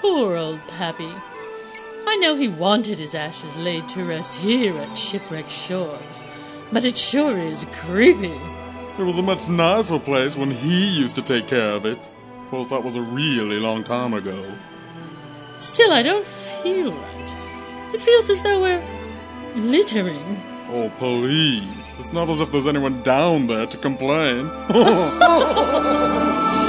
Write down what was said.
Poor old Pappy. I know he wanted his ashes laid to rest here at Shipwreck Shores, but it sure is creepy. It was a much nicer place when he used to take care of it. Of course, that was a really long time ago. Still, I don't feel right. It feels as though we're littering. Oh, please. It's not as if there's anyone down there to complain.